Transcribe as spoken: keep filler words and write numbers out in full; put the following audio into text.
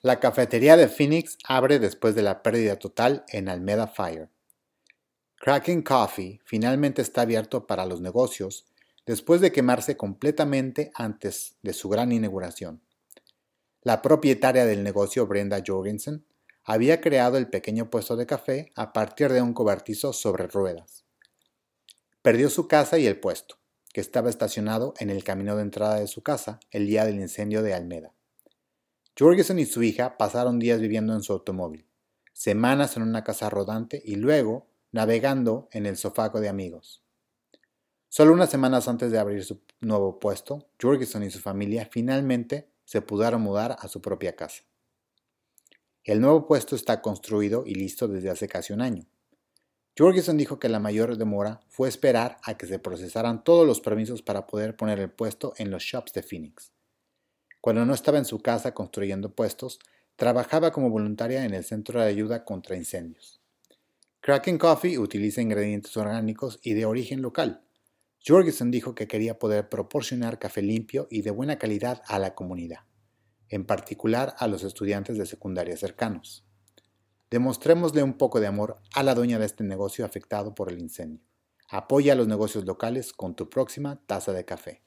La cafetería de Phoenix abre después de la pérdida total en Alameda Fire. Kraken Coffee finalmente está abierto para los negocios después de quemarse completamente antes de su gran inauguración. La propietaria del negocio, Brenda Jorgensen, había creado el pequeño puesto de café a partir de un cobertizo sobre ruedas. Perdió su casa y el puesto, que estaba estacionado en el camino de entrada de su casa el día del incendio de Alameda. Jorgensen y su hija pasaron días viviendo en su automóvil, semanas en una casa rodante y luego navegando en el sofá de amigos. Solo unas semanas antes de abrir su nuevo puesto, Jorgensen y su familia finalmente se pudieron mudar a su propia casa. El nuevo puesto está construido y listo desde hace casi un año. Jorgensen dijo que la mayor demora fue esperar a que se procesaran todos los permisos para poder poner el puesto en los shops de Phoenix. Cuando no estaba en su casa construyendo puestos, trabajaba como voluntaria en el Centro de Ayuda contra Incendios. Kraken Coffee utiliza ingredientes orgánicos y de origen local. Jorgensen dijo que quería poder proporcionar café limpio y de buena calidad a la comunidad, en particular a los estudiantes de secundaria cercanos. Demostrémosle un poco de amor a la dueña de este negocio afectado por el incendio. Apoya a los negocios locales con tu próxima taza de café.